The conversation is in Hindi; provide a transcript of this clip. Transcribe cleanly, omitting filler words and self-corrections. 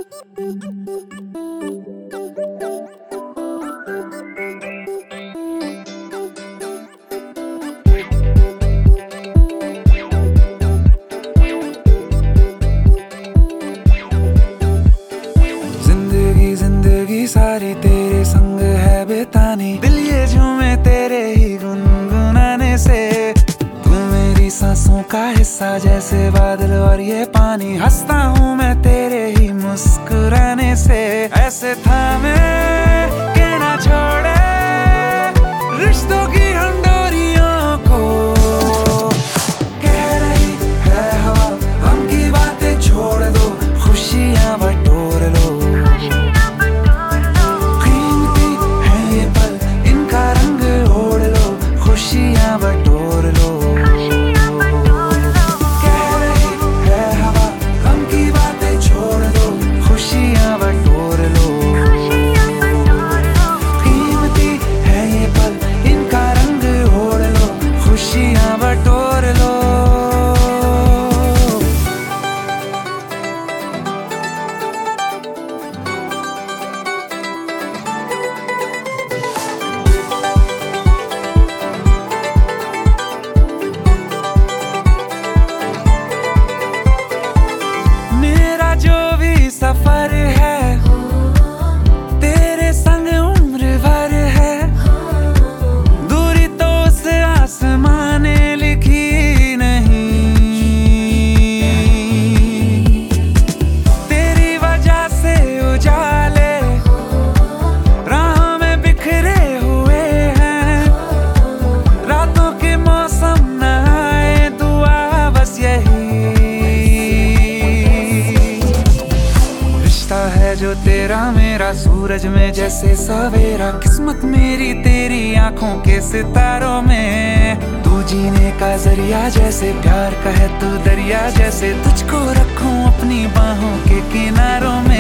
जिंदगी सारी तेरे संग है बेतानी, दिल ये झूमे तेरे ही गुनगुनाने से। तू मेरी सांसों का हिस्सा जैसे बादल और ये पानी, हंसता हूँ मैं तेरे ही मुस्कुराने से। ऐसे थामे के ना छोड़े रिश्तों की हम डोरियों को, कह रही है हवा हम की बातें छोड़ दो, खुशियाँ बटोर लो। बटोर लो, कह रही है हवा गम की बातें छोड़ दो, खुशियाँ बटोर लो। कीमती है ये पल, इनका रंग ओढ़ लो, खुशियाँ बटोर लो। सफर है तेरे संग उम्र भर है, दूरी तो उस आसमां ने लिखी नहीं। तेरी वजह से उजाले राह में बिखरे हुए हैं, रातों के मौसम न आए दुआ बस यही है जो तेरा मेरा, सूरज में जैसे सवेरा। किस्मत मेरी तेरी आंखों के सितारों में, तू जीने का जरिया जैसे, प्यार का है तू दरिया जैसे। तुझको रखूं अपनी बाहों के किनारों में।